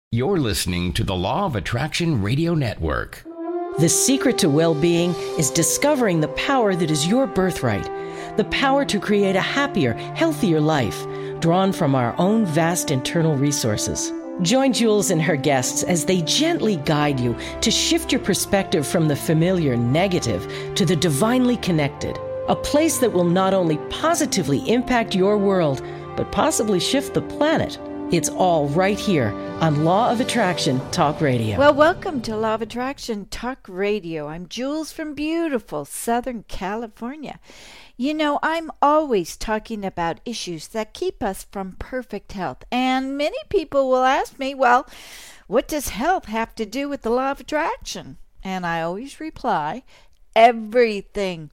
You're listening to the Law of Attraction Radio Network. The secret to well-being is discovering the power that is your birthright, the power to create a happier, healthier life, drawn from our own vast internal resources. Join Jules and her guests as they gently guide you to shift your perspective from the familiar negative to the divinely connected, a place that will not only positively impact your world, but possibly shift the planet. It's all right here on Law of Attraction Talk Radio. Well, welcome to Law of Attraction Talk Radio. I'm Jules from beautiful Southern California. You know, I'm always talking about issues that keep us from perfect health. And many people will ask me, well, what does health have to do with the Law of Attraction? And I always reply, everything.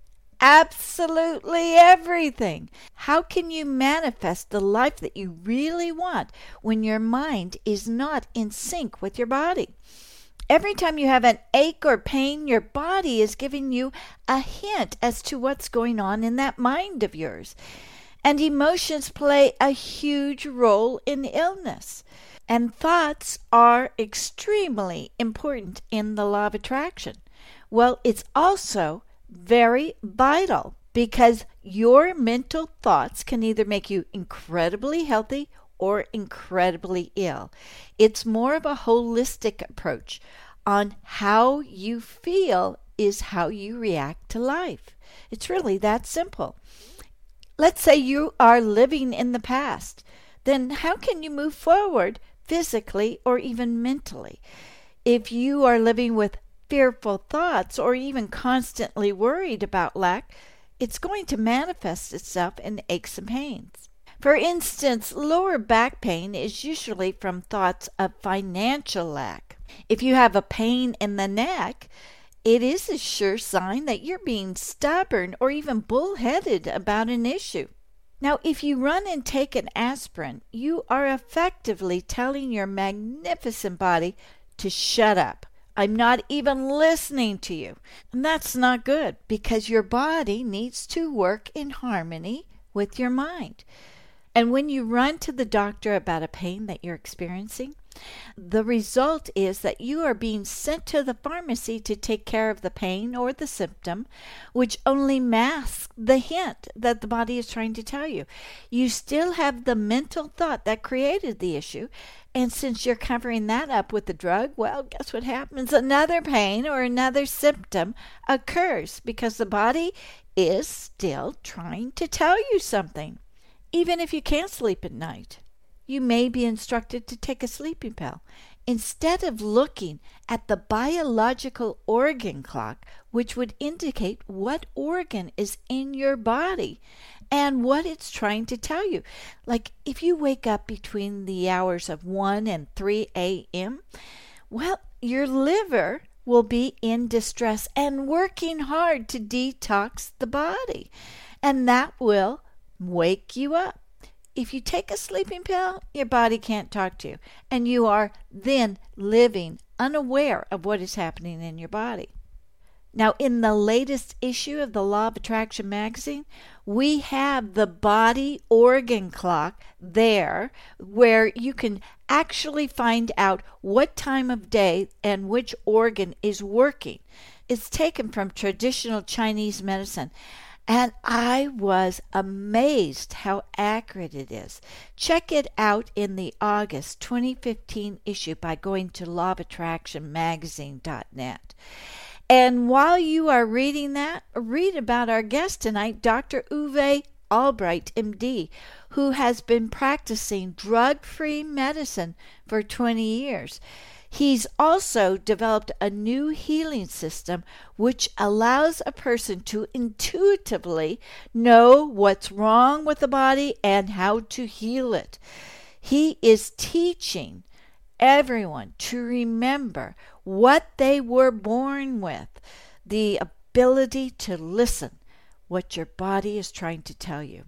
Absolutely everything. How can you manifest the life that you really want when your mind is not in sync with your body? Every time you have an ache or pain, your body is giving you a hint as to what's going on in that mind of yours. And emotions play a huge role in illness. And thoughts are extremely important in the Law of Attraction. Well, it's also very vital because your mental thoughts can either make you incredibly healthy or incredibly ill. It's more of a holistic approach on how you feel is how you react to life. It's really that simple. Let's say you are living in the past. Then how can you move forward physically or even mentally? If you are living with fearful thoughts or even constantly worried about lack, it's going to manifest itself in aches and pains. For instance, lower back pain is usually from thoughts of financial lack. If you have a pain in the neck, it is a sure sign that you're being stubborn or even bullheaded about an issue. Now, if you run and take an aspirin, you are effectively telling your magnificent body to shut up. I'm not even listening to you. And that's not good because your body needs to work in harmony with your mind. And when you run to the doctor about a pain that you're experiencing, the result is that you are being sent to the pharmacy to take care of the pain or the symptom, which only masks the hint that the body is trying to tell you. You still have the mental thought that created the issue, and since you're covering that up with the drug, well, guess what happens? Another pain or another symptom occurs because the body is still trying to tell you something. Even if you can't sleep at night, you may be instructed to take a sleeping pill. Instead of looking at the biological organ clock, which would indicate what organ is in your body and what it's trying to tell you. Like if you wake up between the hours of 1 and 3 a.m., well, your liver will be in distress and working hard to detox the body. And that will wake you up. If you take a sleeping pill, your body can't talk to you, and you are then living unaware of what is happening in your body. Now, in the latest issue of the Law of Attraction magazine, we have the body organ clock there where you can actually find out what time of day and which organ is working. It's taken from traditional Chinese medicine. And I was amazed how accurate it is. Check it out in the August 2015 issue by going to lawofattractionmagazine.net. And while you are reading that, read about our guest tonight, Dr. Uwe Albright, MD, who has been practicing drug-free medicine for 20 years. He's also developed a new healing system which allows a person to intuitively know what's wrong with the body and how to heal it. He is teaching everyone to remember what they were born with, the ability to listen what your body is trying to tell you.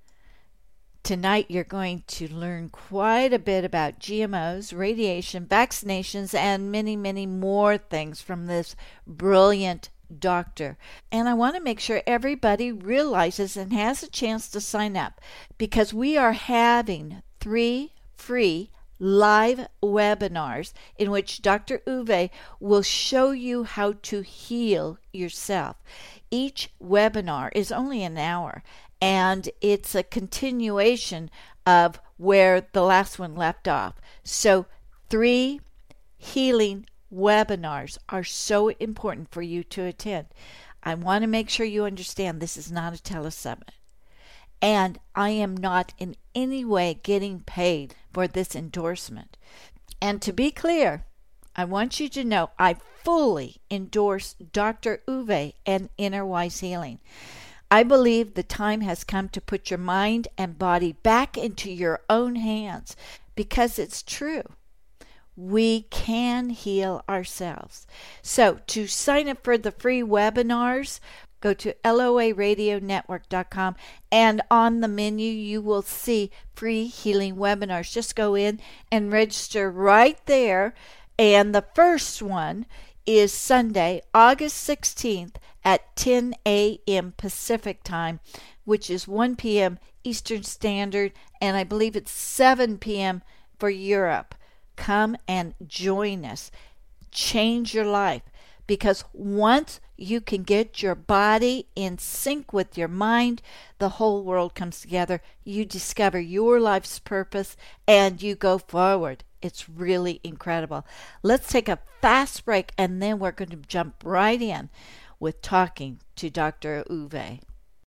Tonight you're going to learn quite a bit about GMOs, radiation, vaccinations, and many, many more things from this brilliant doctor. And I want to make sure everybody realizes and has a chance to sign up because we are having 3 free live webinars in which Dr. Uwe will show you how to heal yourself. Each webinar is only an hour, and it's a continuation of where the last one left off. So 3 healing webinars are so important for you to attend. I want to make sure you understand this is not a telesummit. And I am not in any way getting paid for this endorsement. And to be clear, I want you to know I fully endorse Dr. Uwe and Inner Wise Healing. I believe the time has come to put your mind and body back into your own hands, because it's true. We can heal ourselves. So to sign up for the free webinars, go to LOARadionetwork.com, and on the menu you will see free healing webinars. Just go in and register right there. And the first one is Sunday, August 16th at 10 a.m. Pacific time, which is 1 p.m. Eastern Standard, and I believe it's 7 p.m. for Europe. Come and join us. Change your life. Because once you can get your body in sync with your mind, the whole world comes together. You discover your life's purpose and you go forward. It's really incredible. Let's take a fast break, and then we're going to jump right in with talking to Dr. Uwe.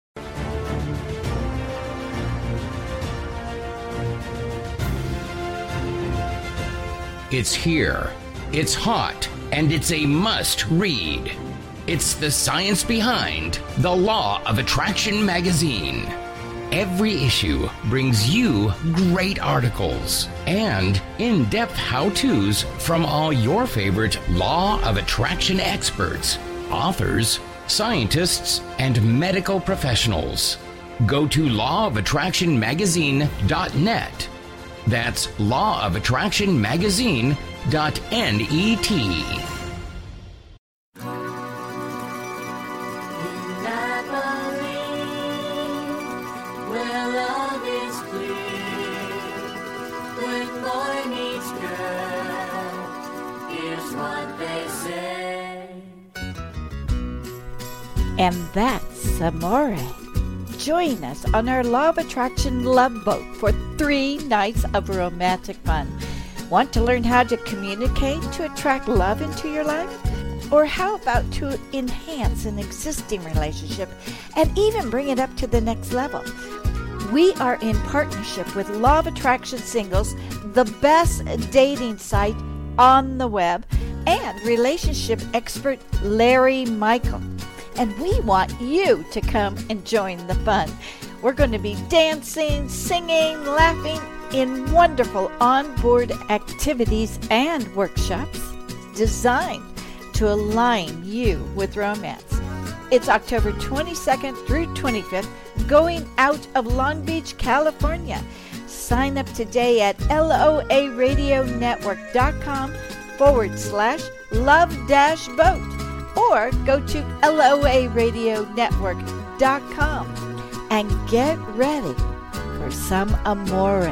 It's here, it's hot, and it's a must-read. It's the science behind The Law of Attraction magazine. Every issue brings you great articles and in-depth how-tos from all your favorite Law of Attraction experts, authors, scientists, and medical professionals. Go to lawofattractionmagazine.net. That's lawofattractionmagazine.net. And that's Amore. Join us on our Law of Attraction Love Boat for 3 nights of romantic fun. Want to learn how to communicate to attract love into your life? Or how about to enhance an existing relationship and even bring it up to the next level? We are in partnership with Law of Attraction Singles, the best dating site on the web, and relationship expert Larry Michael. And we want you to come and join the fun. We're going to be dancing, singing, laughing in wonderful onboard activities and workshops designed to align you with romance. It's October 22nd through 25th, going out of Long Beach, California. Sign up today at LOARadionetwork.com/love-boat. Or go to LOARadionetwork.com and get ready for some amore.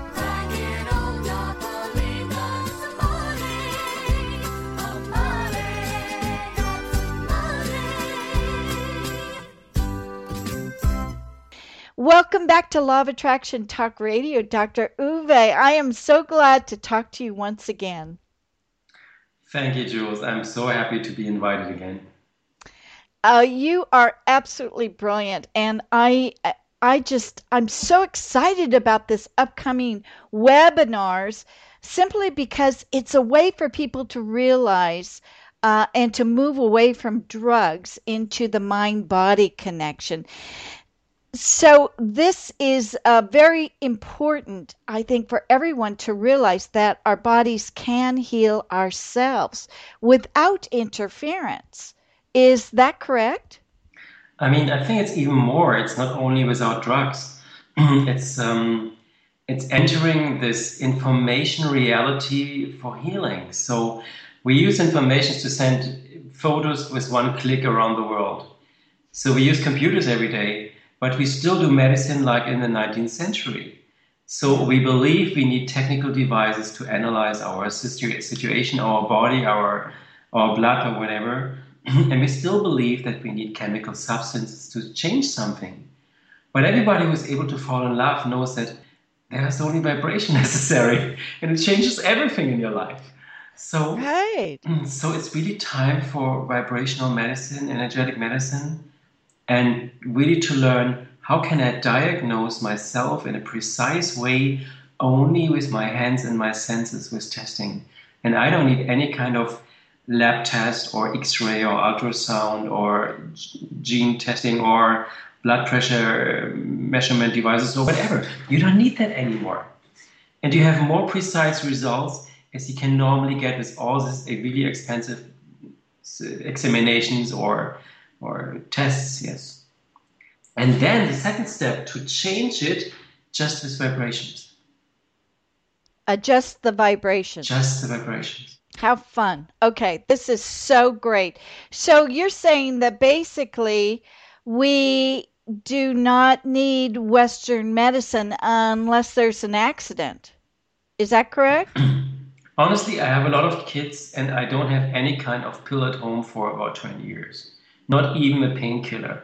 Welcome back to Law of Attraction Talk Radio, Dr. Uwe. I am so glad to talk to you once again. Thank you, Jules. I'm so happy to be invited again. You are absolutely brilliant, and I'm so excited about this upcoming webinars, simply because it's a way for people to realize and to move away from drugs into the mind-body connection. So this is very important, I think, for everyone to realize that our bodies can heal ourselves without interference. Is that correct? I mean, I think it's even more. It's not only without drugs. It's entering this information reality for healing. So we use information to send photos with one click around the world. So we use computers every day. But we still do medicine like in the 19th century. So we believe we need technical devices to analyze our situation, our body, our blood or whatever. And we still believe that we need chemical substances to change something. But everybody who's able to fall in love knows that there's only vibration necessary, and it changes everything in your life. So, Right. so it's really time for vibrational medicine, energetic medicine, and really to learn how can I diagnose myself in a precise way only with my hands and my senses with testing. And I don't need any kind of lab test or X-ray or ultrasound or gene testing or blood pressure measurement devices or whatever. You don't need that anymore. And you have more precise results as you can normally get with all this really expensive examinations or tests, yes. And then the second step, to change it just with vibrations. Adjust the vibrations. Just the vibrations. How fun. Okay, this is so great. So you're saying that basically we do not need Western medicine unless there's an accident. Is that correct? Honestly, I have a lot of kids and I don't have any kind of pill at home for about 20 years. Not even a painkiller.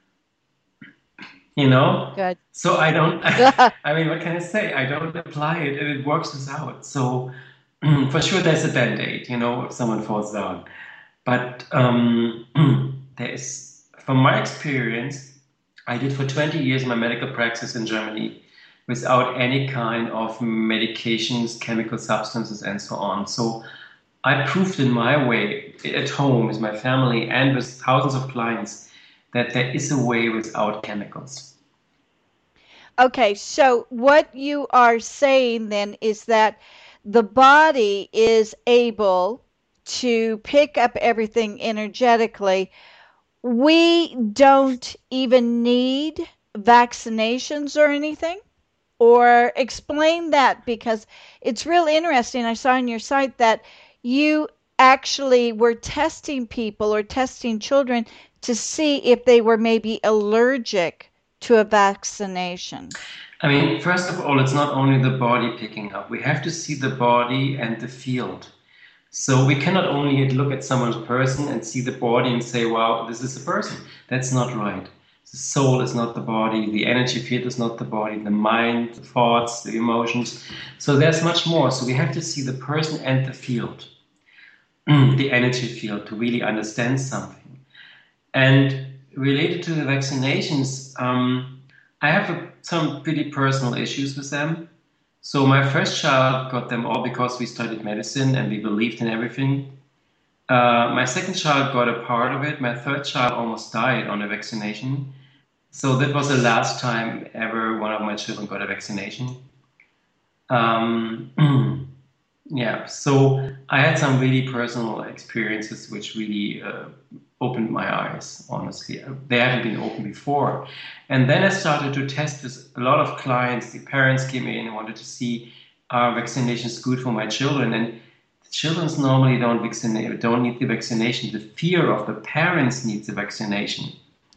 You know? Good. So I don't, I mean, what can I say? I don't apply it and it works us out. So for sure there's a band-aid, you know, if someone falls down. But there is, from my experience, I did for 20 years my medical practice in Germany without any kind of medications, chemical substances, and so on. So I proved in my way, at home with my family and with thousands of clients, that there is a way without chemicals. Okay, so what you are saying then is that the body is able to pick up everything energetically. We don't even need vaccinations or anything? Or explain that, because it's real interesting. I saw on your site that you actually were testing people or testing children to see if they were maybe allergic to a vaccination. I mean, first of all, it's not only the body picking up. We have to see the body and the field. So we cannot only look at someone's person and see the body and say, wow, this is a person. That's not right. The soul is not the body. The energy field is not the body. The mind, the thoughts, the emotions. So there's much more. So we have to see the person and the field, the energy field, to really understand something. And related to the vaccinations, I have some pretty personal issues with them. So my first child got them all because we studied medicine and we believed in everything. My second child got a part of it. My third child almost died on a vaccination. So that was the last time ever one of my children got a vaccination. Yeah, so I had some really personal experiences which really opened my eyes, honestly. They haven't been open before. And then I started to test with a lot of clients. The parents came in and wanted to see, are vaccinations good for my children? And the children normally don't need the vaccination. The fear of the parents needs the vaccination.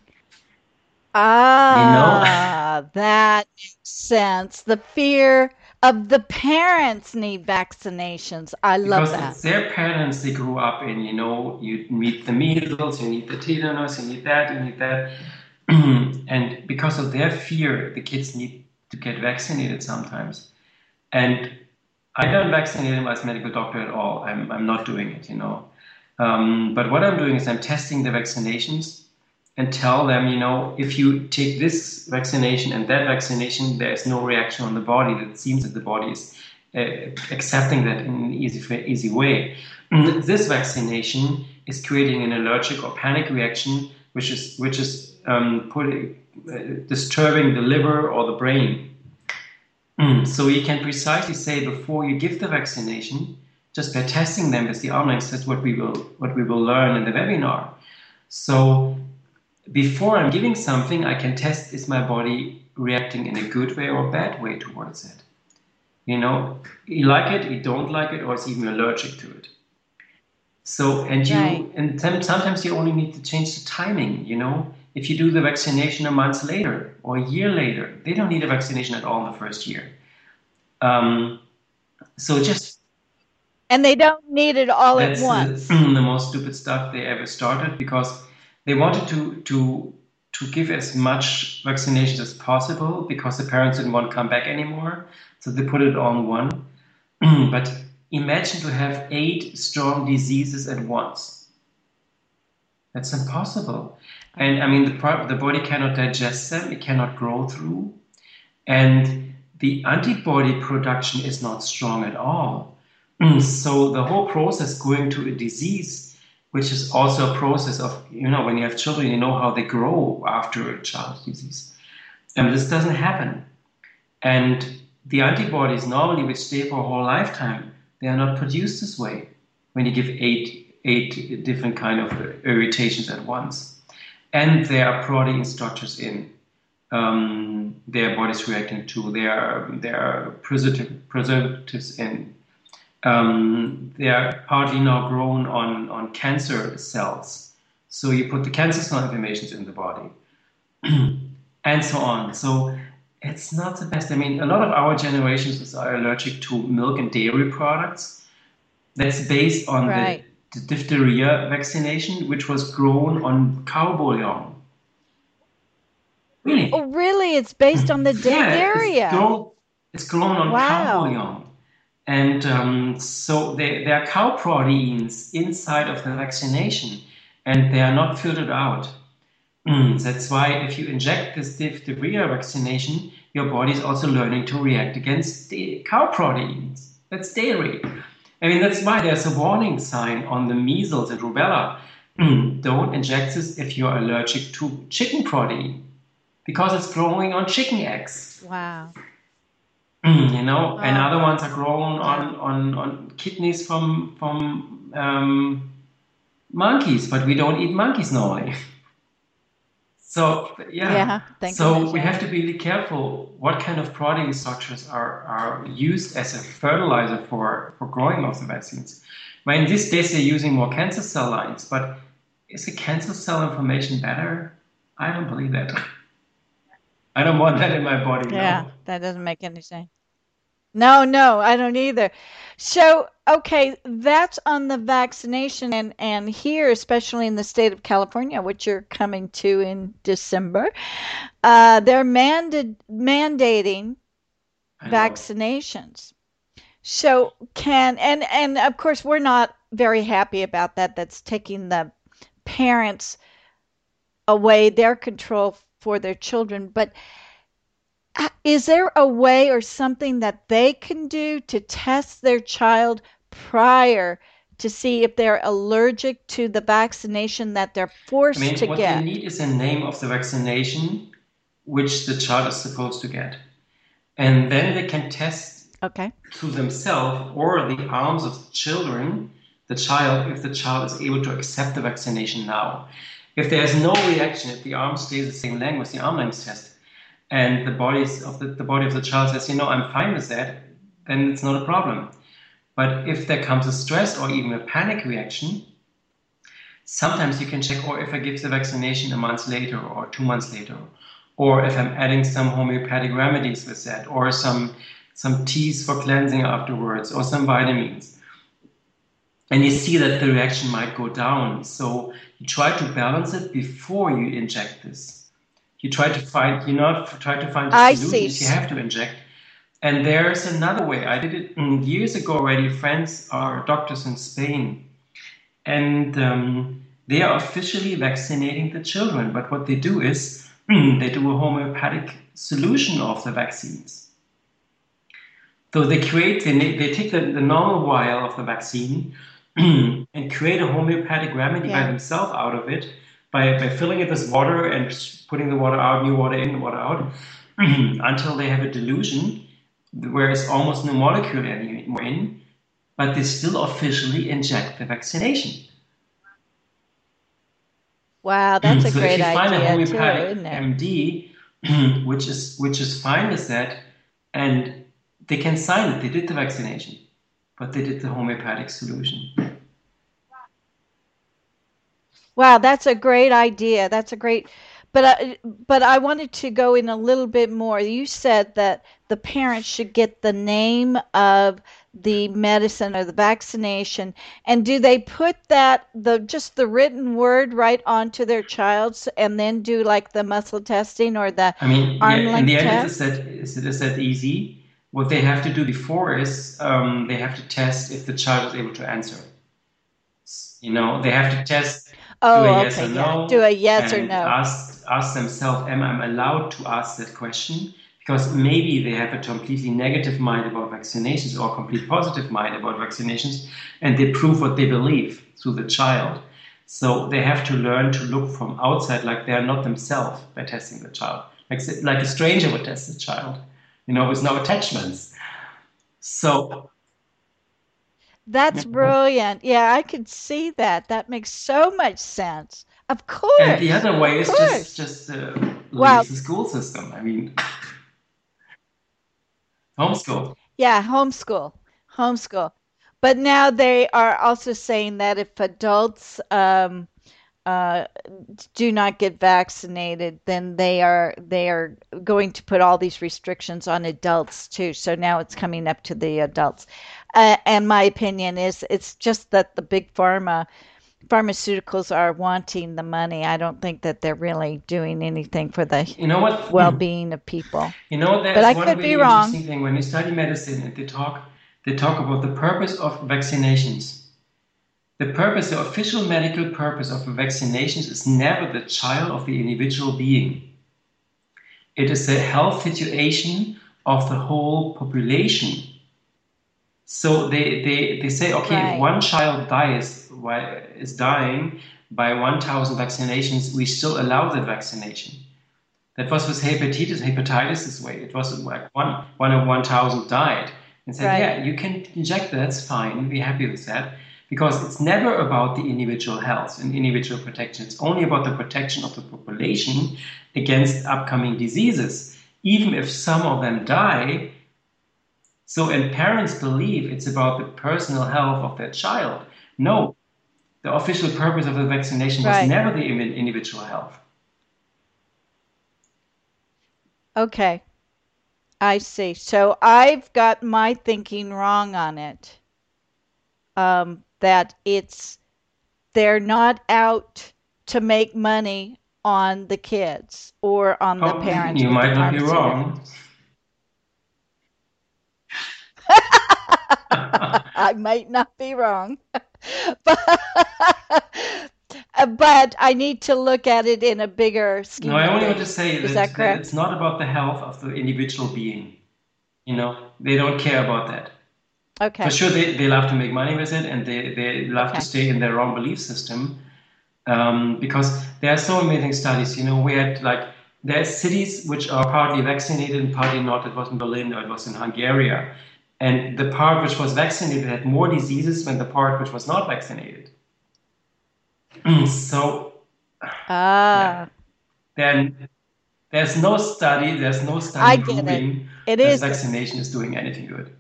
That makes sense. The fear of the parents need vaccinations. I love that. Because it's their parents they grew up in, you know, you need the measles, you need the tetanus, you need that, you need that. And because of their fear, the kids need to get vaccinated sometimes. And I don't vaccinate them as medical doctor at all. I'm not doing it, you know. But what I'm doing is I'm testing the vaccinations and tell them, you know, if you take this vaccination and that vaccination, there's no reaction on the body. It seems that the body is accepting that in an easy way. This vaccination is creating an allergic or panic reaction, which is disturbing the liver or the brain. So you can precisely say before you give the vaccination, just by testing them with the arm length, that's what we will learn in the webinar. So before I'm giving something, I can test, is my body reacting in a good way or a bad way towards it? You know, you like it, you don't like it, or it's even allergic to it. So, and sometimes you only need to change the timing, you know. If you do the vaccination a month later or a year later, they don't need a vaccination at all in the first year. Um, so just And they don't need it all at that's once. the most stupid stuff they ever started because they wanted to give as much vaccinations as possible because the parents didn't want to come back anymore. So they put it on one. But imagine to have 8 strong diseases at once. That's impossible. And I mean, the body cannot digest them, it cannot grow through. And the antibody production is not strong at all. So the whole process going to a disease, which is also a process of, when you have children, you know how they grow after a child's disease. And this doesn't happen. And the antibodies normally, which stay for a whole lifetime, they are not produced this way when you give eight different kind of irritations at once. And there are protein structures in their body's reacting to. There are preservatives in. They are partly now grown on cancer cells. So you put the cancer cell inflammations in the body and so on. So it's not the best. I mean, a lot of our generations are allergic to milk and dairy products. That's based on Right. the diphtheria vaccination, which was grown on cow bouillon. Really? Oh, really? It's based on the Yeah, diphtheria. it's grown on cow Wow. bouillon. And so there are cow proteins inside of the vaccination, and they are not filtered out. That's why if you inject this diphtheria vaccination, your body is also learning to react against the cow proteins. That's dairy. I mean, that's why there's a warning sign on the measles and rubella. Don't inject this if you're allergic to chicken protein, because it's growing on chicken eggs. Wow. And other Oh, ones are grown yeah. on kidneys from monkeys, but we don't eat monkeys normally. So yeah, Yeah, thank so goodness, we yeah. have to be really careful what kind of protein structures are used as a fertilizer for growing of the vaccines. Well, in these days they're using more cancer cell lines, but is the cancer cell information better? I don't believe that. I don't want that in my body, Yeah, no. that doesn't make any sense. No, no, I don't either. So, okay, that's on the vaccination and here, especially in the state of California, which you're coming to in December, they're mandating I know. vaccinations. So and of course we're not very happy about that. That's taking the parents away their control for their children. But is there a way or something that they can do to test their child prior to see if they're allergic to the vaccination that they're I forced mean, to what they get? need is a name of the vaccination which the child is supposed to get. And then they can test Okay. to themselves or the arms of the children, the child, if the child is able to accept the vaccination now. If there's no reaction, if the arm stays the same length with the arm length test, and the body of the child says, I'm fine with that, then it's not a problem. But if there comes a stress or even a panic reaction, sometimes you can check, or if I give the vaccination a month later or 2 months later, or if I'm adding some homeopathic remedies with that, or some teas for cleansing afterwards, or some vitamins. And you see that the reaction might go down. So you try to balance it before you inject this. You try to find, try to find a I solution see. if you have to inject. And there's another way. I did it years ago already. Friends are doctors in Spain, and they are officially vaccinating the children. But what they do is they do a homeopathic solution of the vaccines. So they take the normal vial of the vaccine and create a homeopathic remedy by Yeah. themselves out of it by filling it with water and putting the water out, new water in, water out, until they have a dilution where it's almost no molecule anymore in, but they still officially inject the vaccination. Wow, that's a So if great you find a idea too, homeopathic isn't it? MD, which is fine with that, and they can sign it, they did the vaccination, but they did the homeopathic solution. Wow, that's a great idea. That's a great but I wanted to go in a little bit more. You said that the parents should get the name of the medicine or the vaccination, and do they put that the just the written word right onto their child's and then do like the muscle testing or the I mean, yeah, arm in the length end, test? it is that easy. What they have to do before is they have to test if the child is able to answer. They have to test, do a Oh, yes okay, or yeah. Do no, a yes or and no. ask themselves, am I allowed to ask that question? Because maybe they have a completely negative mind about vaccinations or a complete positive mind about vaccinations, and they prove what they believe through the child. So they have to learn to look from outside like they are not themselves by testing the child, like a stranger would test the child, with no attachments. So, That's brilliant. Yeah, I could see that. That makes so much sense. Of and the course. other way Of is just course. just Well, leave the school system. I mean, homeschool. yeah, homeschool. Homeschool. But now they are also saying that if adults uh, do not get vaccinated, then they are going to put all these restrictions on adults too. So now it's coming up to the adults. And my opinion is it's just that the big pharmaceuticals are wanting the money. I don't think that they're really doing anything for the You know what? well-being of people. But There's I one could be really wrong. interesting thing when you study medicine and they talk about the purpose of vaccinations. The purpose, the official medical purpose of vaccinations is never the child of the individual being. It is the health situation of the whole population. So they say, okay, if Right. one child is dying by 1,000 vaccinations, we still allow that vaccination. That was with hepatitis this way. It was like one of 1,000 died and said, Right. yeah, you can inject that, that's fine, we're happy with that. Because it's never about the individual health and individual protection. It's only about the protection of the population against upcoming diseases. Even if some of them die, and parents believe it's about the personal health of their child. No, the official purpose of the vaccination was Right. never the individual health. Okay. I see. So I've got my thinking wrong on it. That they're not out to make money on the kids or on the Oh, parents you with the might not be pharmaceuticals. wrong. I might not be wrong, but but I need to look at it in a bigger No, scheme I of only want to things. say Is that, that that it's correct? not about the health of the individual being. They don't care about that. For Okay. sure, they love to make money with it and they love to Okay. stay in their own belief system because there are so amazing studies. We had there are cities which are partly vaccinated and partly not. It was in Berlin or it was in Hungary. And the part which was vaccinated had more diseases than the part which was not vaccinated. So, yeah. Ah, Then there's no I study get it. proving It that is. vaccination is doing anything good.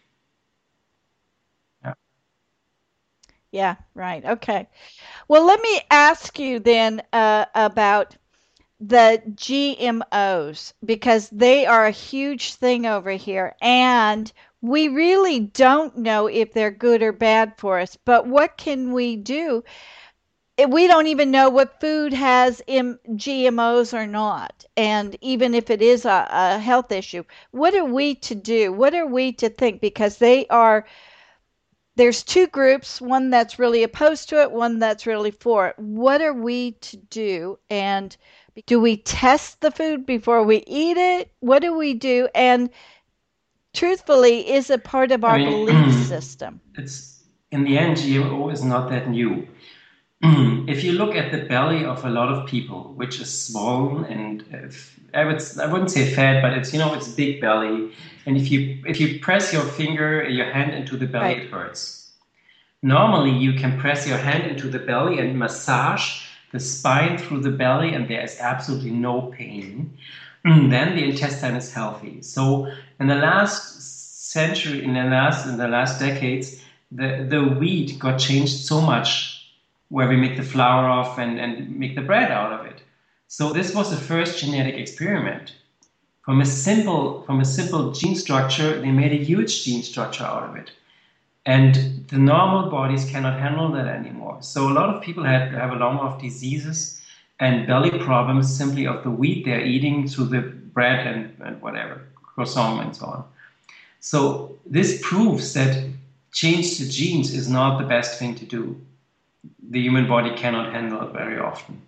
Yeah. Yeah, right. Okay. Well, let me ask you then about the GMOs because they are a huge thing over here, and we really don't know if they're good or bad for us. But what can we do? We don't even know what food has GMOs or not. And even if it is a health issue, what are we to do? What are we to think? Because there's two groups, one that's really opposed to it, one that's really for it. What are we to do? And do we test the food before we eat it? What do we do? And truthfully, is it part of I our belief mean, system? it's in the end, GMO is not that new. If you look at the belly of a lot of people, which is swollen and I wouldn't say fat, but it's big belly, and if you press your hand into the belly, Right. it hurts. Normally, you can press your hand into the belly and massage the spine through the belly, and there is absolutely no pain. Then the intestine is healthy. So in the last century, in the last decades, the wheat got changed so much, where we make the flour of and make the bread out of it. So this was the first genetic experiment. From a simple gene structure, they made a huge gene structure out of it. And the normal bodies cannot handle that anymore. So a lot of people have a lot of diseases and belly problems simply of the wheat they're eating through the bread and whatever, croissant and so on. So this proves that change the genes is not the best thing to do. The human body cannot handle it very often.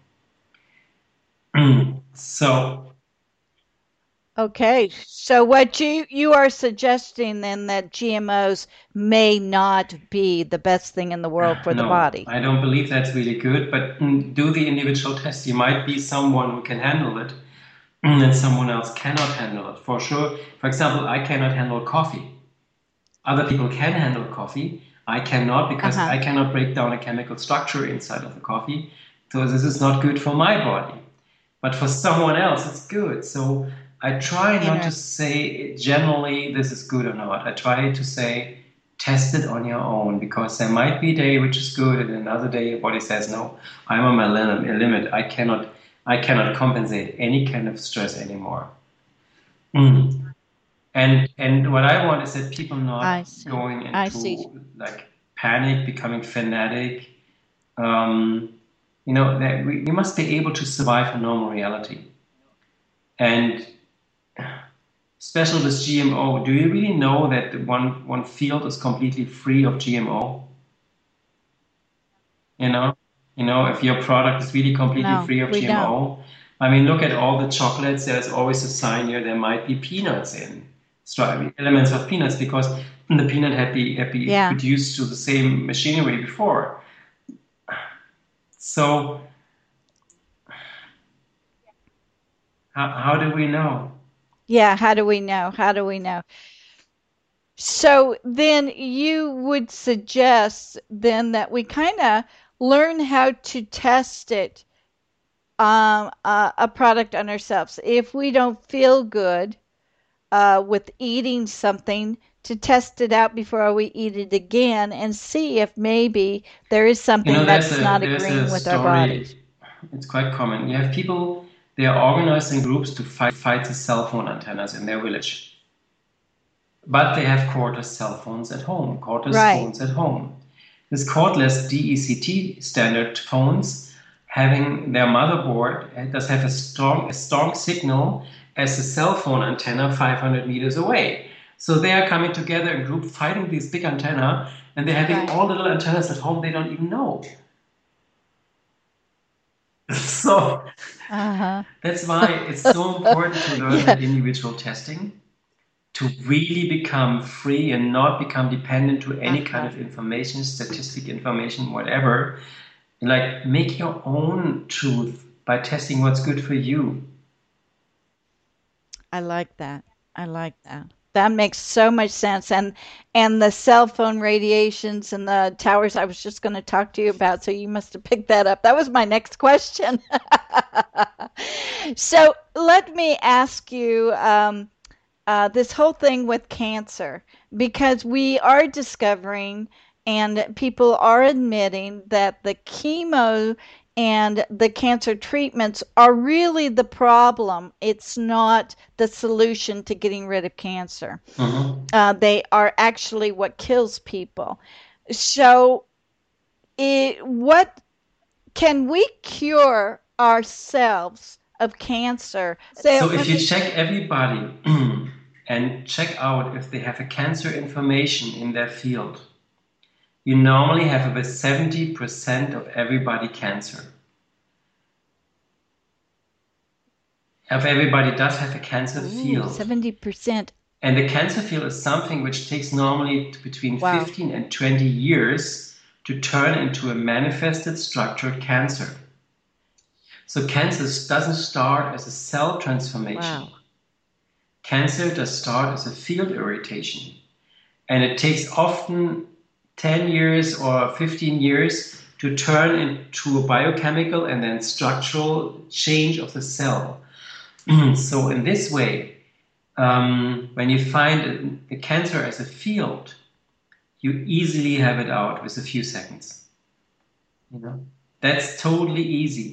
So Okay, so what you are suggesting then that GMOs may not be the best thing in the world for the no, body. I don't believe that's really good, but do the individual test. You might be someone who can handle it, and someone else cannot handle it. For sure, for example, I cannot handle coffee. Other people can handle coffee. I cannot because I cannot break down a chemical structure inside of the coffee. So this is not good for my body. But for someone else, it's good. So I try not to say generally this is good or not. I try to say test it on your own, because there might be a day which is good and another day your body says, no, I'm on my limit. I cannot compensate any kind of stress anymore. And what I want is that people not going into like panic, becoming fanatic. That we must be able to survive a normal reality. And especially with GMO, do you really know that one field is completely free of GMO? If your product is really completely free of GMO, I mean, look at all the chocolates. There's always a sign here. There might be peanuts in, elements of peanuts, because the peanut had been produced to the same machinery before. So how do we know? Yeah, how do we know? How do we know? So then you would suggest then that we kind of learn how to test it, a product on ourselves. If we don't feel good with eating something, to test it out before we eat it again and see if maybe there is something that's not agreeing with our bodies. It's quite common. You have people, they are organized in groups to fight the cell phone antennas in their village. But they have cordless cell phones at home, cordless phones at home. This cordless DECT standard phones, having their motherboard, does have a strong signal as the cell phone antenna 500 meters away. So they are coming together in group fighting these big antenna, and they're having all little antennas at home they don't even know. So that's why it's so important to learn that individual testing, to really become free and not become dependent to any kind of information, statistic information, whatever. Like, make your own truth by testing what's good for you. I like that. That makes so much sense. And the cell phone radiations and the towers, I was just going to talk to you about, so you must have picked that up. That was my next question. So let me ask you this whole thing with cancer, because we are discovering and people are admitting that the chemo and the cancer treatments are really the problem. It's not the solution to getting rid of cancer. They are actually what kills people. So what can we cure ourselves of cancer? So if you check everybody and check out if they have a cancer information in their field, you normally have about 70% of everybody cancer. If everybody does have a cancer field. 70%. And the cancer field is something which takes normally between 15 and 20 years to turn into a manifested structured cancer. So cancer doesn't start as a cell transformation. Cancer does start as a field irritation. And it takes often 10 years or 15 years to turn into a biochemical and then structural change of the cell. So in this way, when you find the cancer as a field, you easily have it out with a few seconds. That's totally easy.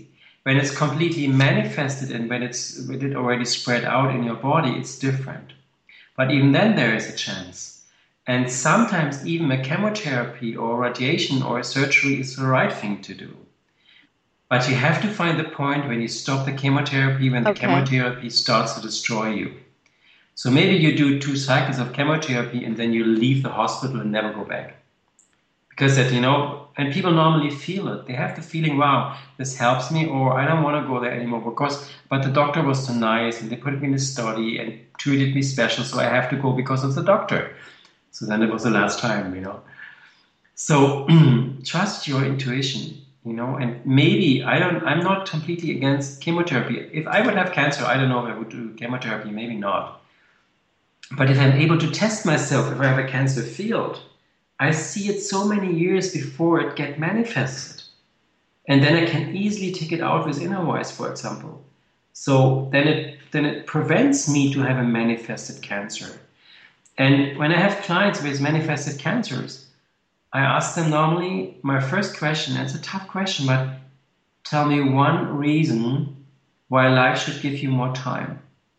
When it's completely manifested and when it already spread out in your body, it's different. But even then there is a chance. And sometimes even a chemotherapy or radiation or a surgery is the right thing to do. But you have to find the point when you stop the chemotherapy, when the chemotherapy starts to destroy you. So maybe you do 2 cycles of chemotherapy and then you leave the hospital and never go back. Because that, and people normally feel it. They have the feeling, wow, this helps me, or I don't want to go there anymore but the doctor was so nice and they put me in a study and treated me special, so I have to go because of the doctor. So then it was the last time, So trust your intuition, and maybe I'm not completely against chemotherapy. If I would have cancer, I don't know if I would do chemotherapy, maybe not. But if I'm able to test myself, if I have a cancer field, I see it so many years before it gets manifested. And then I can easily take it out with Innerwise, for example. So then it prevents me to have a manifested cancer. And when I have clients with manifested cancers, I ask them normally, my first question, and it's a tough question, but tell me one reason why life should give you more time.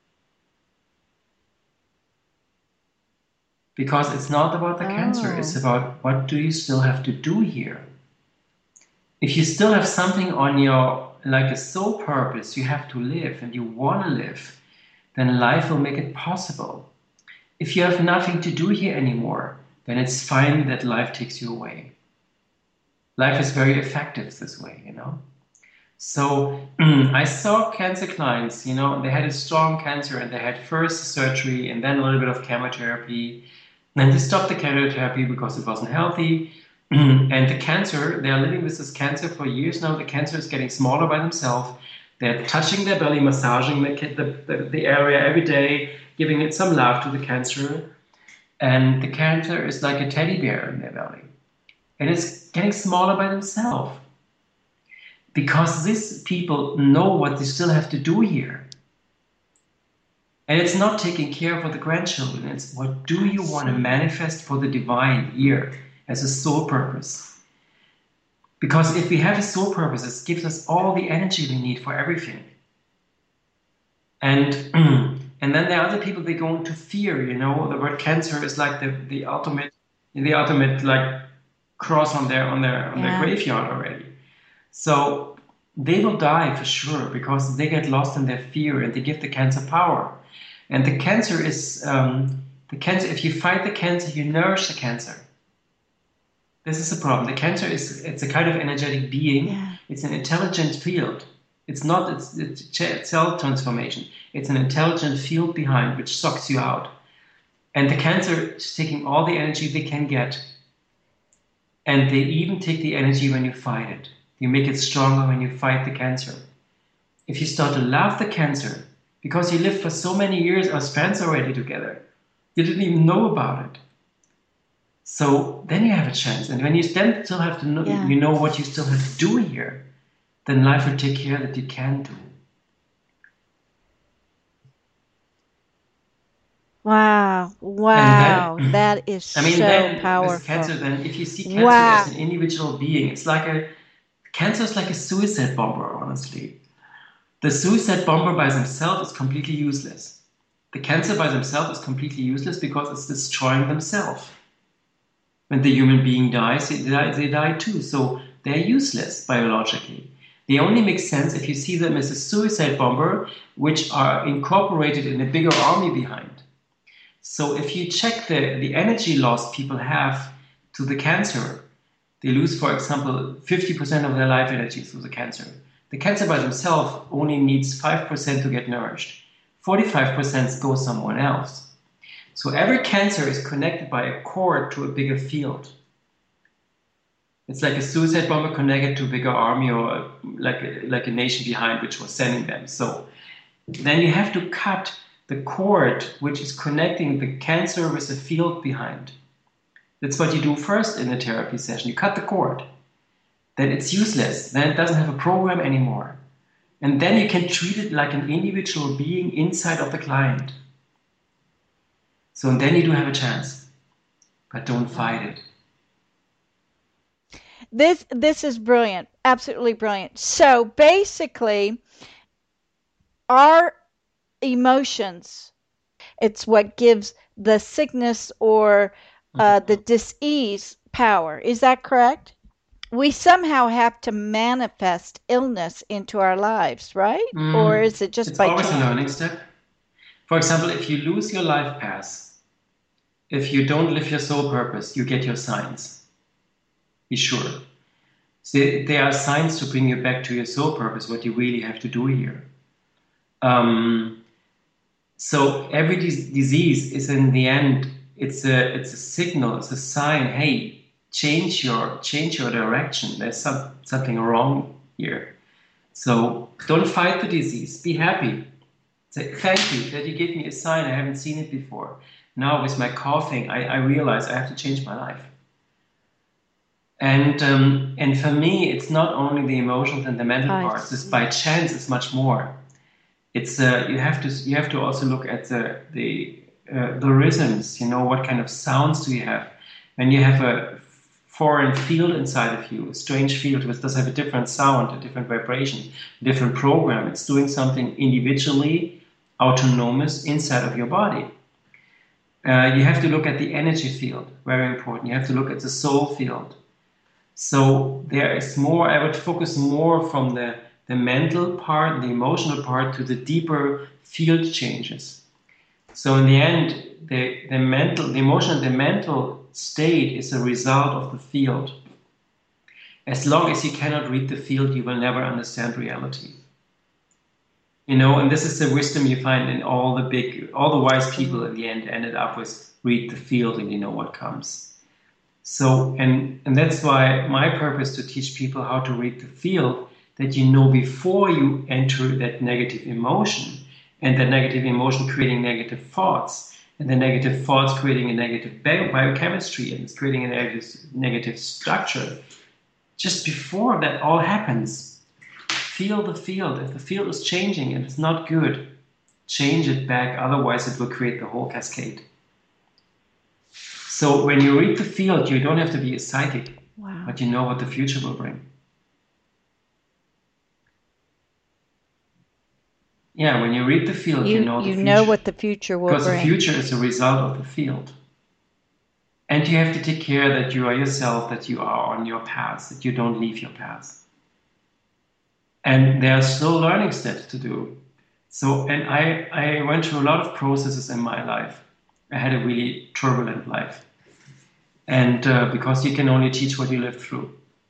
Because it's not about the cancer, it's about what do you still have to do here. If you still have something on your, like a soul purpose, you have to live and you want to live, then life will make it possible. If you have nothing to do here anymore, then it's fine that life takes you away. Life is very effective this way, So I saw cancer clients, they had a strong cancer and they had first surgery and then a little bit of chemotherapy. Then they stopped the chemotherapy because it wasn't healthy. And the cancer, they are living with this cancer for years now. The cancer is getting smaller by themselves. They're touching their belly, massaging the area every day, giving it some love to the cancer. And the cancer is like a teddy bear in their belly. And it's getting smaller by themselves. Because these people know what they still have to do here. And it's not taking care of the grandchildren. It's what do you want to manifest for the divine here as a soul purpose. Because if we have a soul purpose, it gives us all the energy we need for everything. And then there are other people, they go into fear, The word cancer is like the ultimate like cross on their graveyard already. So they will die for sure because they get lost in their fear and they give the cancer power. And the cancer is if you fight the cancer, you nourish the cancer. This is the problem. The cancer it's a kind of energetic being. Yeah. It's an intelligent field. It's not it's cell transformation. It's an intelligent field behind which sucks you out. And the cancer is taking all the energy they can get. And they even take the energy when you fight it. You make it stronger when you fight the cancer. If you start to love the cancer, because you lived for so many years as friends already together, you didn't even know about it. So then you have a chance. And when you then still have to know, you know what you still have to do here, then life will take care that you can do. Wow. Then, that is so powerful. With cancer, then if you see cancer as an individual being, it's like cancer is like a suicide bomber, honestly. The suicide bomber by himself is completely useless. The cancer by themselves is completely useless because it's destroying themselves. When the human being dies, they die too. So they're useless biologically. They only make sense if you see them as a suicide bomber, which are incorporated in a bigger army behind. So if you check the energy loss people have to the cancer, they lose, for example, 50% of their life energy through the cancer. The cancer by themselves only needs 5% to get nourished. 45% goes someone else. So every cancer is connected by a cord to a bigger field. It's like a suicide bomber connected to a bigger army or like a nation behind which was sending them. So then you have to cut the cord which is connecting the cancer with the field behind. That's what you do first in a therapy session. You cut the cord. Then it's useless. Then it doesn't have a program anymore. And then you can treat it like an individual being inside of the client. So then you do have a chance. But don't fight it. This is brilliant, absolutely brilliant. So basically, our emotions, it's what gives the sickness or the dis-ease power. Is that correct? We somehow have to manifest illness into our lives, right? Or is it just It's by always a chance? learning step. For example, if you lose your life path, if you don't live your soul purpose, you get your signs. Be sure. So there are signs to bring you back to your soul purpose, what you really have to do here. So every disease is in the end, it's a signal, it's a sign. Hey, change your direction. There's something wrong here. So don't fight the disease. Be happy. Say thank you that you gave me a sign. I haven't seen it before. Now with my coughing, I realize I have to change my life. And for me, it's not only the emotions and the mental parts. It's by chance. It's much more. It's you have to also look at the rhythms. You know, what kind of sounds do you have? When you have a foreign field inside of you, a strange field which does have a different sound, a different vibration, a different program. It's doing something individually, autonomous inside of your body. You have to look at the energy field, very important. You have to look at the soul field. So there is more, I would focus more from the mental part, the emotional part, to the deeper field changes. So in the end, the emotional, the mental state is a result of the field. As long as you cannot read the field, you will never understand reality. You know, and this is the wisdom you find in all the wise people in the end ended up with read the field and you know what comes. So, and that's why my purpose to teach people how to read the field, that you know before you enter that negative emotion, and that negative emotion creating negative thoughts, and the negative thoughts creating a negative biochemistry, and it's creating a negative structure. Just before that all happens, feel the field. If the field is changing and it's not good, change it back, otherwise it will create the whole cascade. So when you read the field, you don't have to be a psychic, but you know what the future will bring. Yeah, when you read the field, you know the future. You know what the future will bring. Because the future is a result of the field. And you have to take care that you are yourself, that you are on your path, that you don't leave your path. And there are slow learning steps to do. So, and I went through a lot of processes in my life. I had a really turbulent life. And because you can only teach what you live through.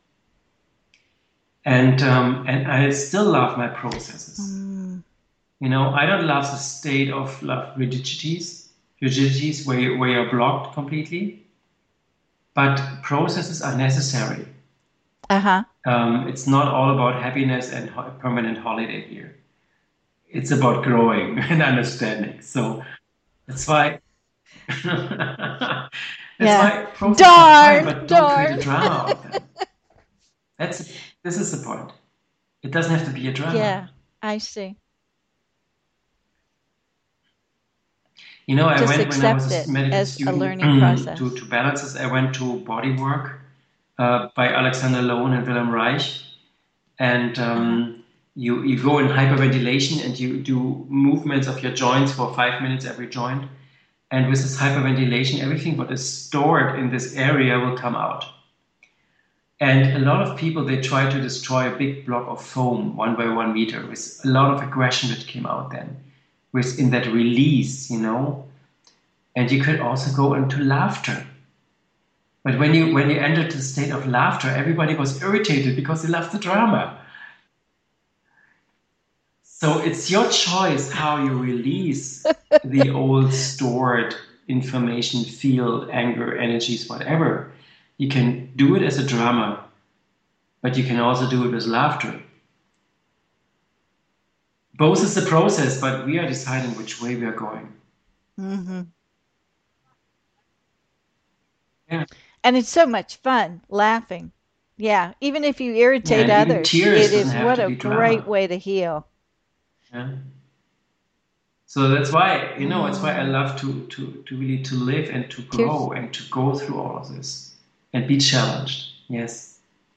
And I still love my processes. You know, I don't love the state of rigidities where you're blocked completely. But processes are necessary. It's not all about happiness and permanent holiday here. It's about growing and understanding. So that's why. Why processes are fine, but don't create a drama out of them. This is the point. It doesn't have to be a drama. Yeah, I see. You know, I Just went when I was accept a it medical as a student learning process. to balance this. I went to body work by Alexander Lowen and Wilhelm Reich, and you go in hyperventilation and you do movements of your joints for 5 minutes every joint. And with this hyperventilation, everything what is stored in this area will come out. And a lot of people, they try to destroy a big block of foam 1 by 1 meter with a lot of aggression that came out then, in that release, you know. And you could also go into laughter. But when you entered the state of laughter, everybody was irritated because they loved the drama. So it's your choice how you release the old stored information, feel, anger, energies, whatever. You can do it as a drama, but you can also do it with laughter. Both is the process, but we are deciding which way we are going. Yeah. And it's so much fun laughing. Yeah, even if you irritate others, it is what a great way to heal. Yeah. So that's why, you know, it's why I love to really to live and to grow and to go through all of this and be challenged. Yes.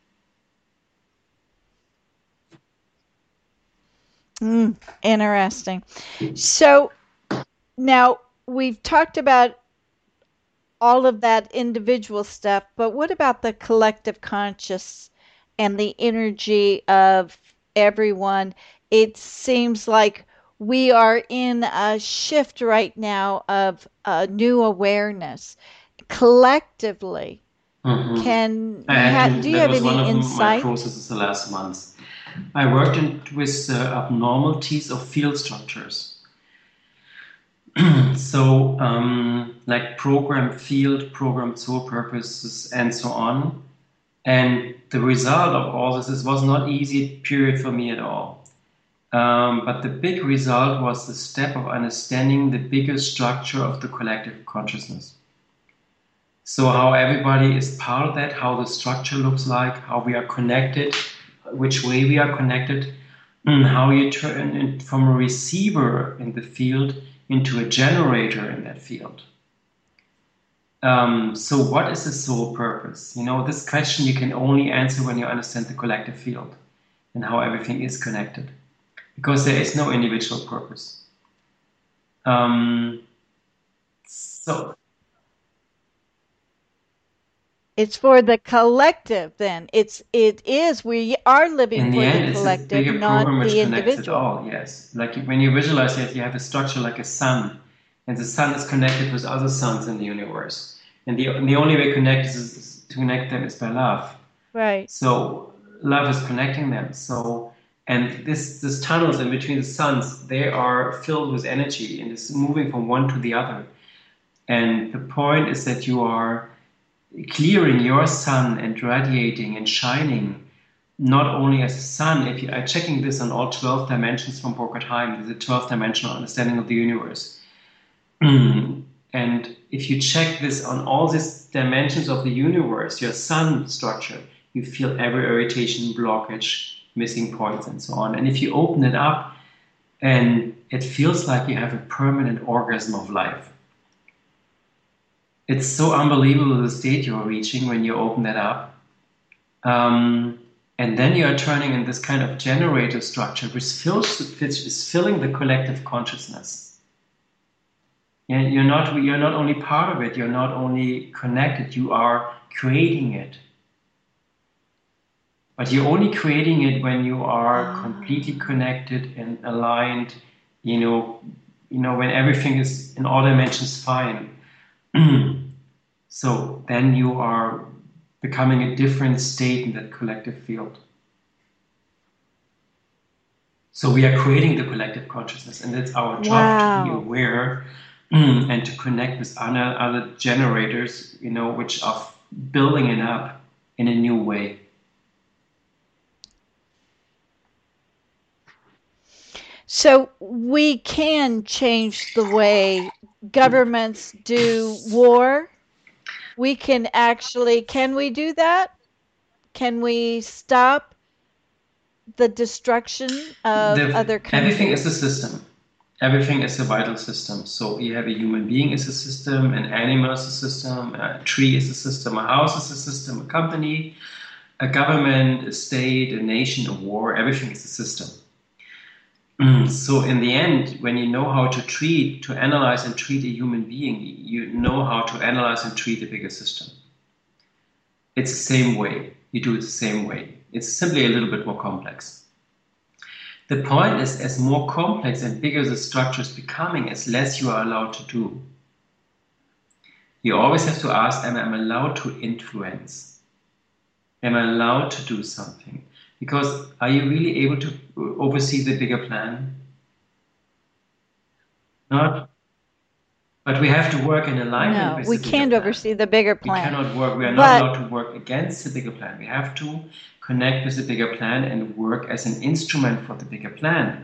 Interesting. So now we've talked about all of that individual stuff, but what about the collective conscious and the energy of everyone? It seems like we are in a shift right now of new awareness collectively. Mhm. Can I had to, do you that have was one any of my insight? processes the last months. I worked with abnormalities of field structures. So, like program field, program soul purposes, and so on. And the result of all this was not easy period for me at all. But the big result was the step of understanding the bigger structure of the collective consciousness. So how everybody is part of that, how the structure looks like, how we are connected, which way we are connected, and how you turn it from a receiver in the field into a generator in that field. So what is the soul purpose? This question you can only answer when you understand the collective field and how everything is connected, because there is no individual purpose. So It's for the collective then. It is we are living in the for the end, it's a collective, bigger not program which the connects it individual. all. Yes, like when you visualize it, you have a structure like a sun, and the sun is connected with other suns in the universe, and the only way to connect them is by love. Right. So love is connecting them. So and this tunnels in between the suns, they are filled with energy and it's moving from one to the other. And the point is that you are clearing your sun and radiating and shining not only as a sun. If you are checking this on all 12 dimensions from Burkhard Heim, the 12 dimensional understanding of the universe. And if you check this on all these dimensions of the universe, your sun structure, you feel every irritation, blockage, missing points, and so on. And if you open it up, and it feels like you have a permanent orgasm of life. It's so unbelievable the state you're reaching when you open that up. And then you are turning in this kind of generator structure, which is filling the collective consciousness. You're not only part of it, you're not only connected, you are creating it. But you're only creating it when you are completely connected and aligned, when everything is in all dimensions fine. So then you are becoming a different state in that collective field. So we are creating the collective consciousness, and it's our job to be aware and to connect with other generators, which are building it up in a new way. So we can change the way governments do war. We can we do that? Can we stop the destruction of other countries? Everything is a system. Everything is a vital system. So you have a human being is a system, an animal is a system, a tree is a system, a house is a system, a company, a government, a state, a nation, a war. Everything is a system. So in the end, when you know how to analyze and treat a human being, you know how to analyze and treat a bigger system. It's the same way. You do it the same way. It's simply a little bit more complex. The point is, as more complex and bigger the structure is becoming, as less you are allowed to do. You always have to ask, am I allowed to influence? Am I allowed to do something? Because are you really able to oversee the bigger plan? Not. But we have to work in alignment with the bigger plan. We can't oversee the bigger plan. We cannot work. We are not allowed to work against the bigger plan. We have to connect with the bigger plan and work as an instrument for the bigger plan.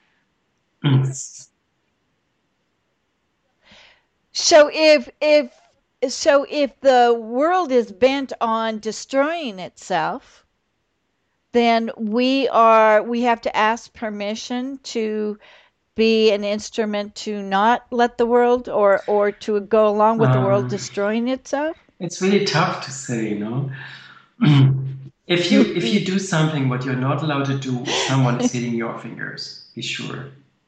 So if the world is bent on destroying itself, then we have to ask permission to be an instrument to not let the world or to go along with the world destroying itself? It's really tough to say, If you do something what you're not allowed to do, someone is hitting your fingers. be sure.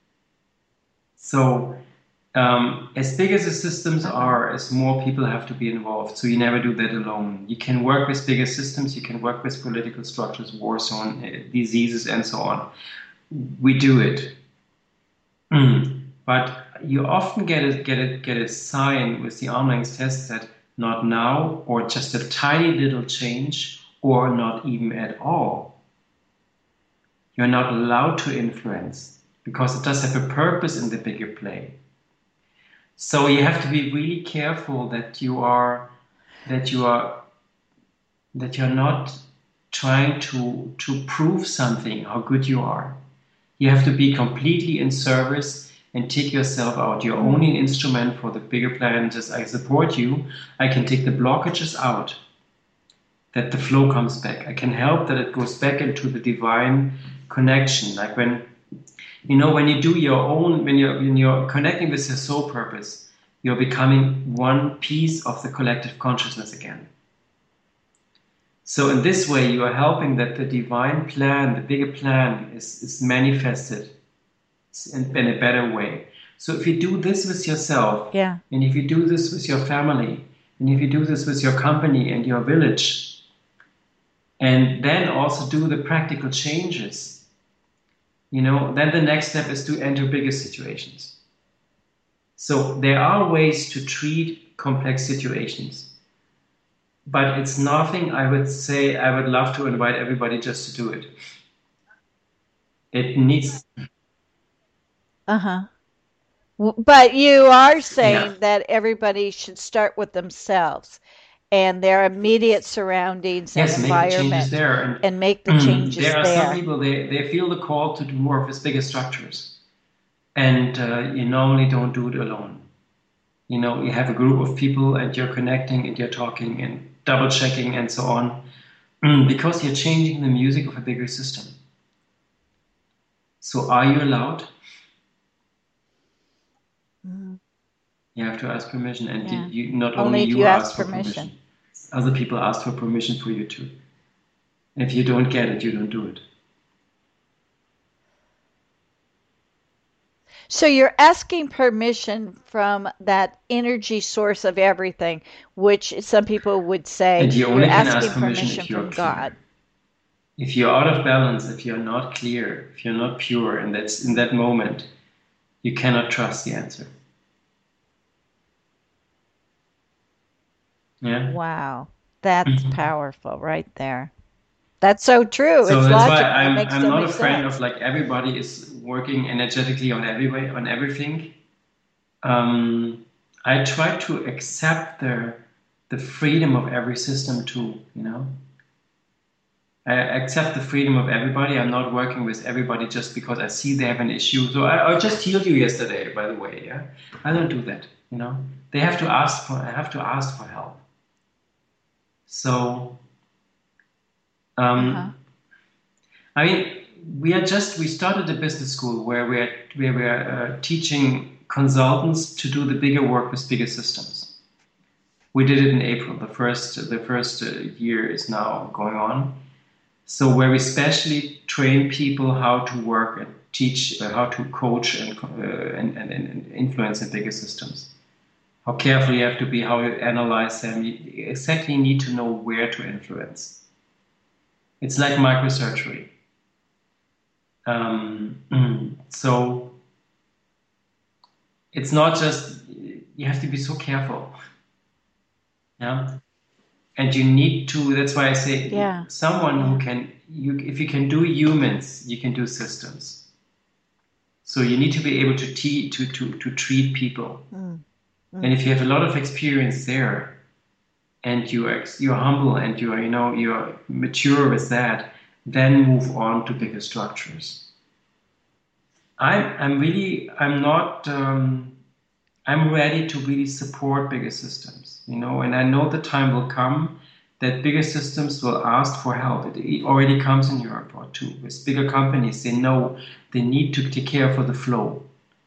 So as big as the systems are, as more people have to be involved. So you never do that alone. You can work with bigger systems. You can work with political structures, war zone, diseases, and so on. We do it. But you often get a sign with the online test that not now, or just a tiny little change, or not even at all. You're not allowed to influence because it does have a purpose in the bigger play. So you have to be really careful that you're not trying to prove something, how good you are. You have to be completely in service and take yourself out. You're only an instrument for the bigger plan. Just I support you. I can take the blockages out, that the flow comes back. I can help that it goes back into the divine connection. Like when you do your own, when you're connecting with your soul purpose, you're becoming one piece of the collective consciousness again. So in this way, you are helping that the divine plan, the bigger plan, is manifested in a better way. So if you do this with yourself, and if you do this with your family, and if you do this with your company and your village, and then also do the practical changes, then the next step is to enter bigger situations. So there are ways to treat complex situations. But it's nothing I would say I would love to invite everybody just to do it. It needs... But you are saying that everybody should start with themselves and their immediate surroundings and environment. Make the changes there. And make the changes there. There are some people, they feel the call to do more of these bigger structures. And you normally don't do it alone. You have a group of people and you're connecting and you're talking and double checking and so on, because you're changing the music of a bigger system. So are you allowed? You have to ask permission, and you not only you ask for permission. Other people ask for permission for you too. If you don't get it, you don't do it. So you're asking permission from that energy source of everything, which some people would say and you only you're can asking ask permission from God. If you're out of balance, if you're not clear, if you're not pure, and that's in that moment, you cannot trust the answer. Yeah. Wow, that's powerful right there. That's so true. So it's that's logical. why I'm so not a friend sense. of like everybody is working energetically on everything. I try to accept the freedom of every system too. I accept the freedom of everybody. I'm not working with everybody just because I see they have an issue. So I just healed you yesterday, by the way. Yeah, I don't do that. They have to ask for. I have to ask for help. So. I mean, we started a business school where we're teaching consultants to do the bigger work with bigger systems. We did it in April. The first year is now going on. So where we specially train people how to work and teach how to coach and influence in bigger systems. How careful you have to be, how you analyze them. You exactly need to know where to influence. It's like microsurgery. So it's not just, you have to be so careful. Yeah. And you need to, that's why I say someone who can, if you can do humans, you can do systems. So you need to be able to treat people. And if you have a lot of experience there, and you're humble and you're mature with that, then move on to bigger structures. I'm ready to really support bigger systems, and I know the time will come that bigger systems will ask for help. It already comes in Europe or too. With bigger companies, they know they need to take care for the flow.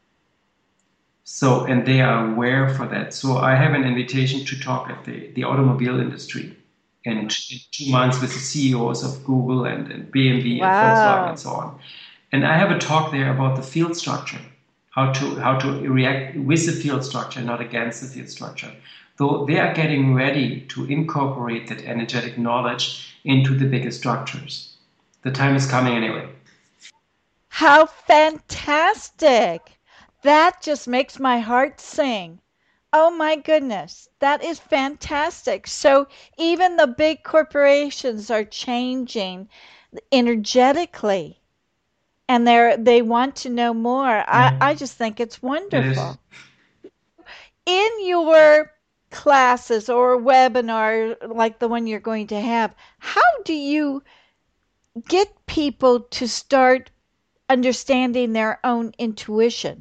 So, and they are aware for that. So I have an invitation to talk at the automobile industry in 2 months with the CEOs of Google and BMW and Volkswagen and so on. And I have a talk there about the field structure, how to react with the field structure, not against the field structure. Though they are getting ready to incorporate that energetic knowledge into the bigger structures. The time is coming anyway. How fantastic! That just makes my heart sing. Oh my goodness, that is fantastic. So even the big corporations are changing energetically and they want to know more. I just think it's It is. wonderful. In your classes or webinar like the one you're going to have, how do you get people to start understanding their own intuition?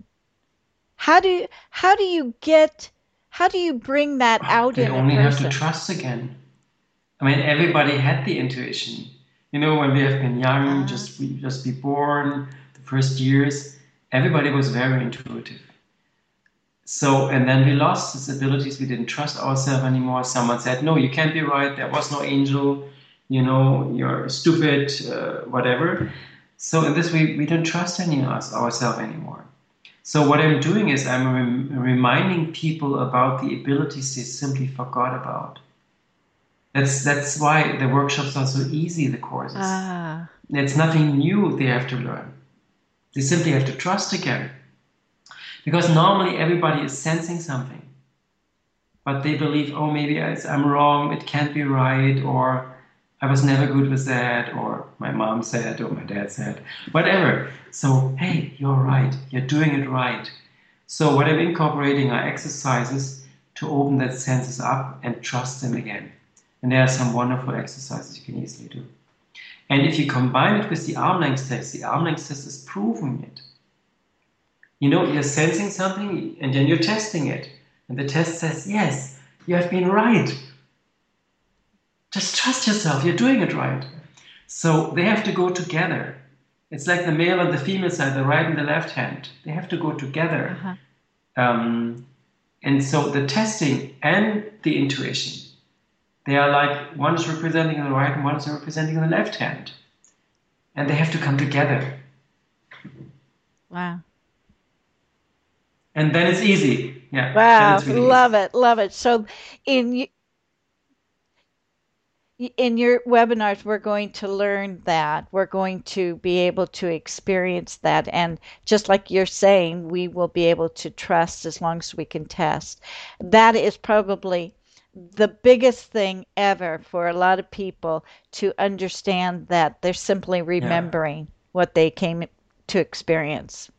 How do you bring that out They in a only have to person? trust again. I mean, everybody had the intuition. You know, when we have been young, Uh, just be born, the first years, everybody was very intuitive. So, and then we lost these abilities. We didn't trust ourselves anymore. Someone said, "No, you can't be right. There was no angel. You know, you're stupid, whatever." So, in this, we don't trust any of us ourselves anymore. So, what I'm doing is I'm reminding people about the abilities they simply forgot about. That's why the workshops are so easy, the courses. ah, It's nothing new they have to learn. They simply have to trust again. Because normally everybody is sensing something, but they believe, oh, maybe I'm wrong, it can't be right, or I was never good with that, or my mom said, or my dad said, whatever. So, hey, you're right, you're doing it right. So, what I'm incorporating are exercises to open that senses up and trust them again. And there are some wonderful exercises you can easily do. And if you combine it with the arm length test is proving it. You know, you're sensing something and then you're testing it. And the test says, yes, you have been right. Just trust yourself, you're doing it right. So they have to go together. It's like the male and the female side, the right and the left hand. They have to go together. uh-huh. And so the testing and the intuition, they are like one is representing the right and one is representing the left hand. And they have to come together. Wow. And then it's easy. Yeah, then Wow. it's really Love easy. it. Love it. So in in your webinars, we're going to learn that. We're going to be able to experience that. And just like you're saying, we will be able to trust as long as we can test. That is probably the biggest thing ever for a lot of people to understand that they're simply Yeah. remembering what they came to experience.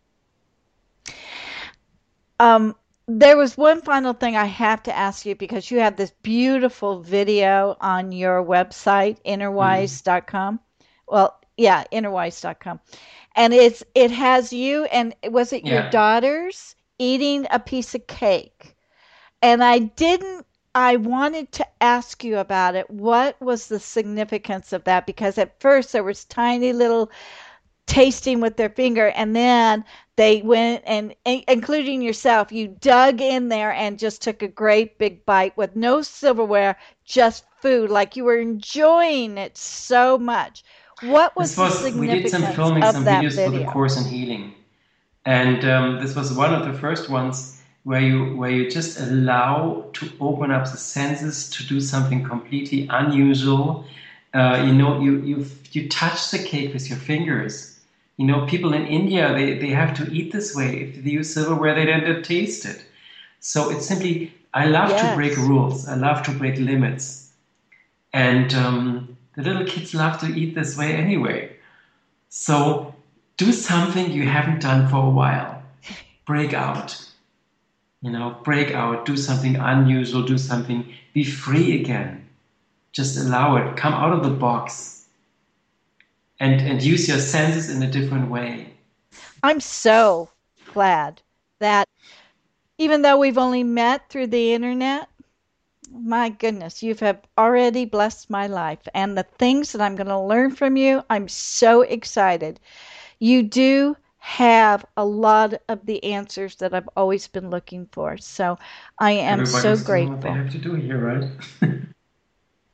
There was one final thing I have to ask you because you have this beautiful video on your website, Mm. innerwise.com. Well, yeah, innerwise.com. And it has you and was it your Yeah. daughters eating a piece of cake? And I wanted to ask you about it. What was the significance of that? Because at first there was tiny little tasting with their finger and then they went and including yourself you dug in there and just took a great big bite with no silverware, just food, like you were enjoying it so much. What was the We did some significance filming, of some that videos for the video? course in healing. And this was one of the first ones where you just allow to open up the senses to do something completely unusual. You know, you touch the cake with your fingers. You know, people in India they have to eat this way. If they use silverware, they don't taste it. So it's simply I love to break Yes. rules. I love to break limits, and the little kids love to eat this way anyway. So do something you haven't done for a while. Break out. You know, break out. Do something unusual. Do something. Be free again. Just allow it. Come out of the box and use your senses in a different way. I'm so glad that even though we've only met through the internet, my goodness, you have already blessed my life. And the things that I'm going to learn from you, I'm so excited. You do have a lot of the answers that I've always been looking for. So I am so Everybody's doing what they grateful. have to do here, right?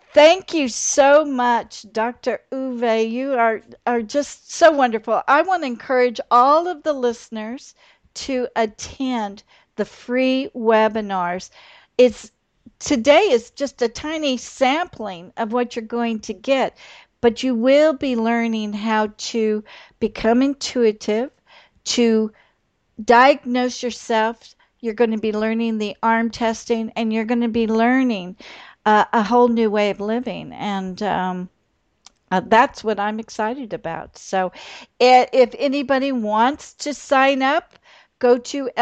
Thank you so much, Dr. Uwe. You are just so wonderful. I want to encourage all of the listeners to attend the free webinars. Today is just a tiny sampling of what you're going to get, but you will be learning how to become intuitive, to diagnose yourself. You're going to be learning the arm testing, and you're going to be learning a whole new way of living. And that's what I'm excited about. So if anybody wants to sign up, go to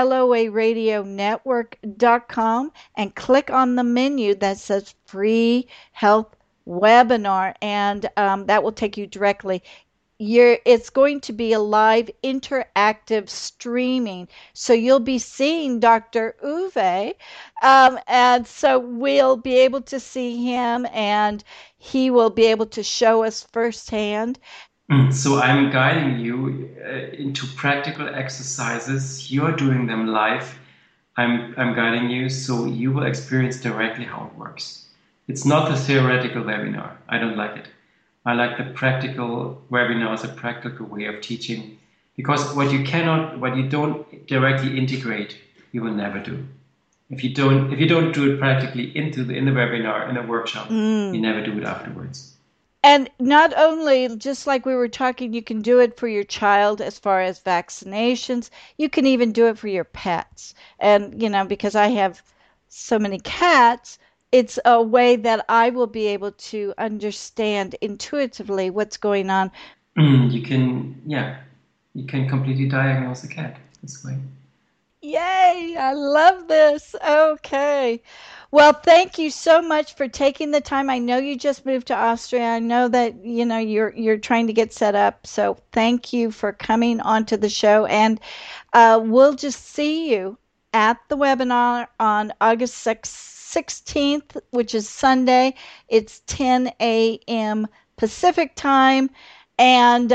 LOARadionetwork.com and click on the menu that says free health webinar, and that will take you directly. It's going to be a live interactive streaming, so you'll be seeing Dr. Uwe, and so we'll be able to see him, and he will be able to show us firsthand. So I'm guiding you into practical exercises. You're doing them live. I'm guiding you, so you will experience directly how it works. It's not a theoretical webinar. I don't like it. I like the practical webinars, a practical way of teaching, because what you don't directly integrate, you will never do. If you don't do it practically in the webinar, in a workshop, you never do it afterwards. And not only, just like we were talking, you can do it for your child as far as vaccinations. You can even do it for your pets. And, because I have so many cats, it's a way that I will be able to understand intuitively what's going on. You can completely diagnose a cat this way. Yay! I love this. Okay. Well, thank you so much for taking the time. I know you just moved to Austria. I know that, you're trying to get set up. So thank you for coming onto the show. And we'll just see you at the webinar on August 16th, which is Sunday. It's 10 a.m. Pacific time and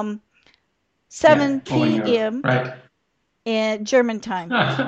7 p.m. Right. in German time.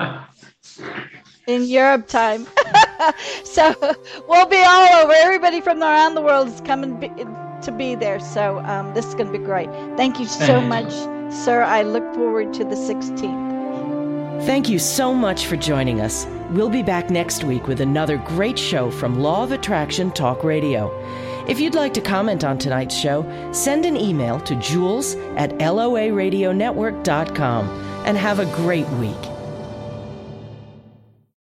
In Europe time. So we'll be all over. Everybody from around the world is coming to be there. So this is going to be great. Thank you so much, sir. I look forward to the 16th. Thank you so much for joining us. We'll be back next week with another great show from Law of Attraction Talk Radio. If you'd like to comment on tonight's show, send an email to jules@loaradionetwork.com and have a great week.